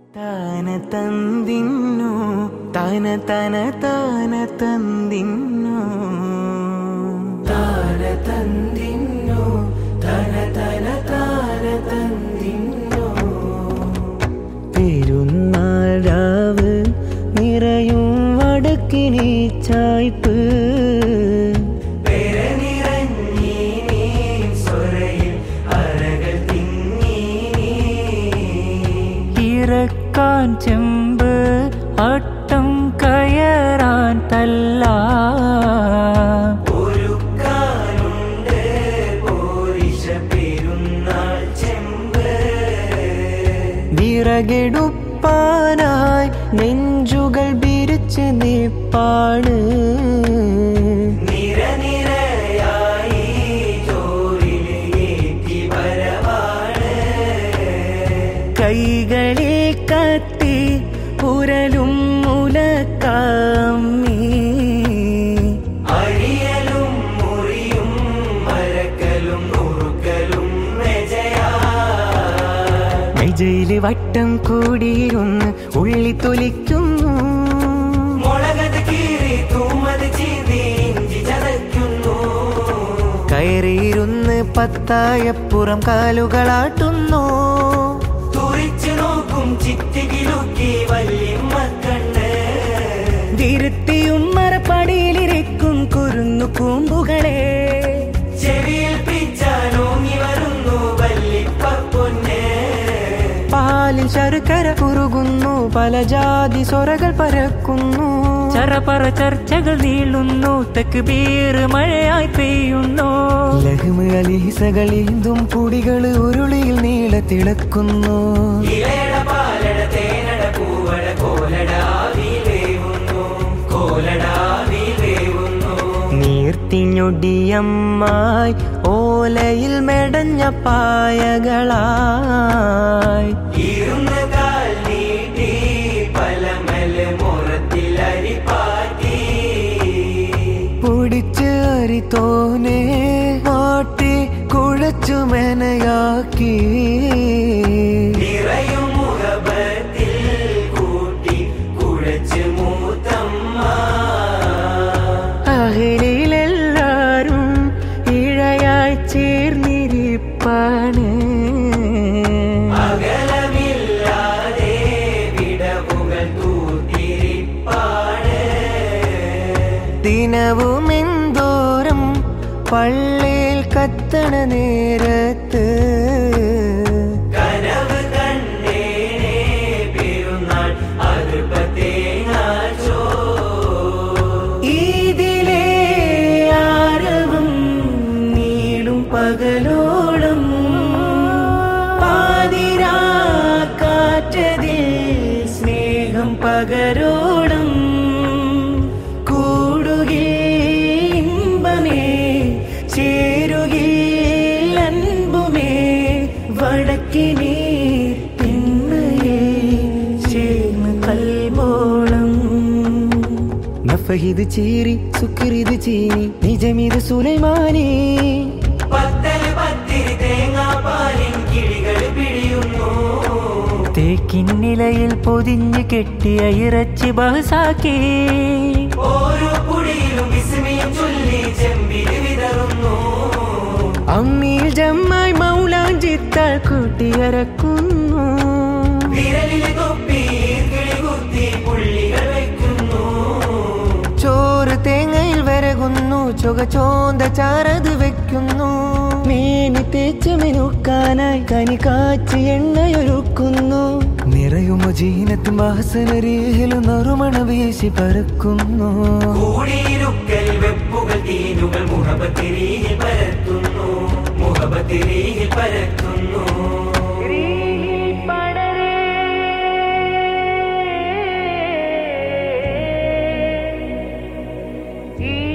ತಾನ ತಂದಿನ್ನು ತಾನ ತನ ತಾನ ತಂದಿನ್ನು ತಾನ ತಂದಿನ್ನು തന തന താന തന്നിന്നു പെരുന്നാൾ രാവ് നിറയും വടക്കിനി ചായ്പ് ഇറക്കാൻ ചെമ്പ് അട്ടം കയറാൻ തല്ല വിറകെടുപ്പാനായി നെഞ്ചുകൾ വിരിച്ച് നിപ്പാണ് കൈകളിൽ കത്തി പുരലും മുലക്കാമ്മി അഴിയലും മുറിയും മരക്കലും നുറുക്കലും മെജയില് വട്ടം കൂടിയിരുന്ന് ഉള്ളി തൊലിക്കുന്നു മുളകത് കീറി തൂമത് ചീന്തി ഇഞ്ചി ചതയ്ക്കുന്നു കയറിയിരുന്ന് പത്തായപ്പുറം കാലുകളാട്ടുന്നു തിരുത്തിയും മരപ്പടിയിലിരിക്കും കുരുന്നു കൂമ്പുകളെ ചെവിയിൽ പിച്ചാനോങ്ങി വരുന്നു വല്ലിപ്പൊന്നെ പാലിൽ ശർക്കര കുറുകുന്നു പല ജാതി സ്വരകൾ പരക്കുന്നു ചറപറ ചർച്ചകൾ നീളുന്നു തക്ബീർ മഴയായി പെയ്യുന്നു ലഹ്മ അലീസകൾ ഈന്തും പൊടികൾ ഉരുളിയിൽ നീളത്തിളക്കുന്നു നീർത്തിഞ്ഞൊടിയമ്മായി ഓലയിൽ മെടഞ്ഞ പായകളായി പൊടിച്ച് അരിത്തോനെ മാട്ടി കുഴച്ചു മെനയാക്കി അഹലിലെല്ലാരും ഇഴയായി ചേർന്നിരിപ്പാണ് ദിനവും എന്തോരം പള്ളിയിൽ കത്തണ നേരത്ത് ഇതിലെ ആരവം നീളും പകലോളം പാതിരാ കാറ്റതിൽ സ്നേഹം പകരോളം ചേരുകിൽ അൻപുമേ വടക്കിനെ പിന്നയെ ചേർന്ന് കൽബോളം നഫഹിദ് ചീറി സുക്രിദ് ചീനി നിജമിത് സുലൈമാനി തേക്കിന്നിലയിൽ പൊതിഞ്ഞ് കെട്ടിയ ഇറച്ചി ബഹസാക്കി ഓരോ പുടിയിലും വിസ്മയം ചൊല്ലി ചെമ്പിൽ വിതറുന്നു അമ്മിയിൽ ജമ്മായി മൗലാഞ്ചിത്താൽ കൂട്ടിയറക്കുന്നു വിരലിലെ തൊപ്പി കിളികുത്തി പുള്ളികൾ വെക്കുന്നു ചോറ് തേങ്ങയിൽ വരകുന്നു ചുക ചോന്ത ചാറത് വെക്കുന്നു മേനി തേച്ച് മിനുക്കാനായി കനി കാച്ചി എണ്ണയൊരുക്കുന്നു നിറയുമ ജീനത്ത് മാസനരീഹിൽ നറുമണ വീശി പറക്കുന്നു വെപ്പുകൾ തീനുകൾ മുഹബത്തിരീഹിൽ പരത്തുന്നു മുഹബത്തിരീഹിൽ പരത്തുന്നു ഈ